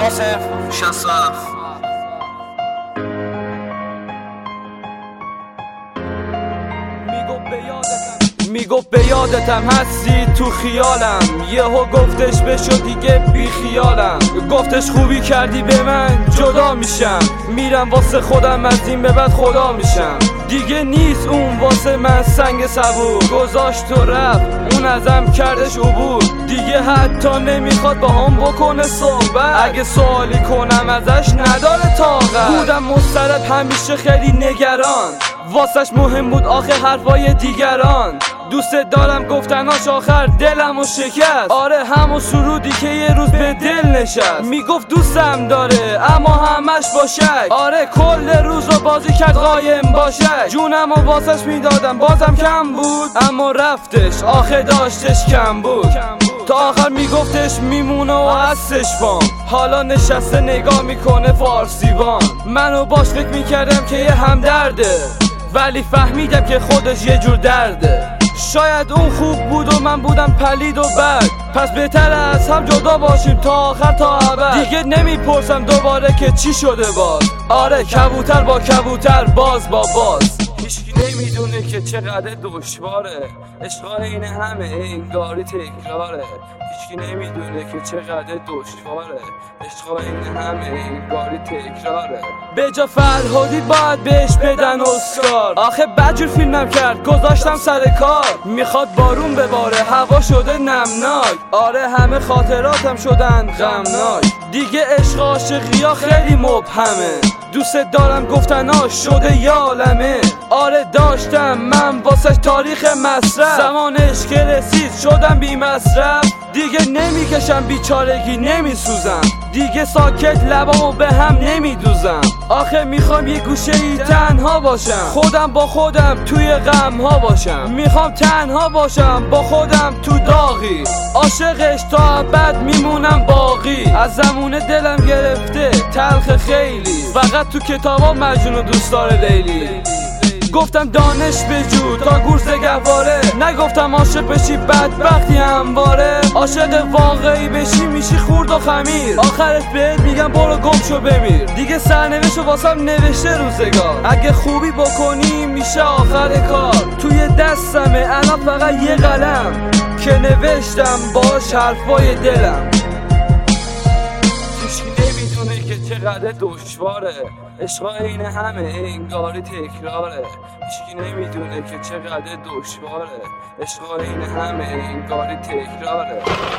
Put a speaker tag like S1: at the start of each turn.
S1: 067.
S2: میگفت به یادتم هستی تو خیالم، یهو گفتش بشو دیگه بی خیالم. گفتش خوبی کردی به من جدا میشم، میرم واسه خودم از این به بعد خدا میشم. دیگه نیست اون واسه من سنگ صبور، گذاشت و رفت اون ازم کردش عبور. دیگه حتی نمیخواد با هم بکنه صحبت، اگه سوالی کنم ازش نداره طاقت. بودم مضطرب همیشه خیلی نگران، واسش مهم بود آخه حرفای دیگران. دوست دارم گفتناش آخر دلمو شکست، آره همون سرودی که یه روز به دل نشست. میگفت دوستم داره اما همش با شک، آره کل روز رو بازی کرد قایم با شک. جونمو واسش میدادم بازم کم بود، اما رفتش آخه داشتش کم بود. تا آخر میگفتش میمونه و هستش بام، حالا نشسته نگاه میکنه فارسیوان. منو باش فکر میکردم که یه همدرده، ولی فهمیدم که خودش یه جور درده. شاید اون خوب بود و من بودم پلید و بد، پس بهتره از هم جدا باشیم تا آخر تا ابد. دیگه نمیپرسم دوباره که چی شده باز، آره کبوتر با کبوتر باز با باز. هیچکی نمیدونه که چقدر دشواره، عشق این همه انگاری تکراره. هیچکی نمیدونه که چقدر دشواره، عشق این همه انگاری تکراره. به جا فرهادی باید بهش بدن اسکار، آخه بدجور فیلمم کرد گذاشتم سر کار. میخواد بارون بباره هوا شده نمناک، آره همه خاطراتم شدن غمناک. دیگه عشق عاشقی ها خیلی مبهمه، دوست دارم گفتناش شده یه عالمه. آره داشتم من واسش تاریخ مصرف، زمانش که رسید شدم بی مصرف. دیگه نمیکشم بیچارگی نمیسوزم، دیگه ساکت لبامو به هم نمیدوزم. آخه میخوام یه گوشه ای تنها باشم، خودم با خودم توی غم ها باشم. میخوام تنها باشم با خودم تو داغی، عاشقش تا ابد میمونم باقی. از زمونه دلم گرفته تلخ خیلی، فقط تو کتابا مجنون و دوست داره لیلی. گفتم دانش بجو تا گورز گهواره، نگفتم عاشق بشی بدبختی همواره. عاشق واقعی بشی میشی خورد و خمیر، آخرش بهت میگم برو گم شو بمیر. دیگه سرنوشت واسم نوشته روزگار، اگه خوبی بکنی میشه آخر کار. توی دستمه الان فقط یه قلم که نوشتم باش حرفای دلم. نمیدونه که چقدر دشواره، عشق این همه انگاری تکراره. هیچکی نمیدونه که چقدر دشواره، عشق این همه انگاری تکراره.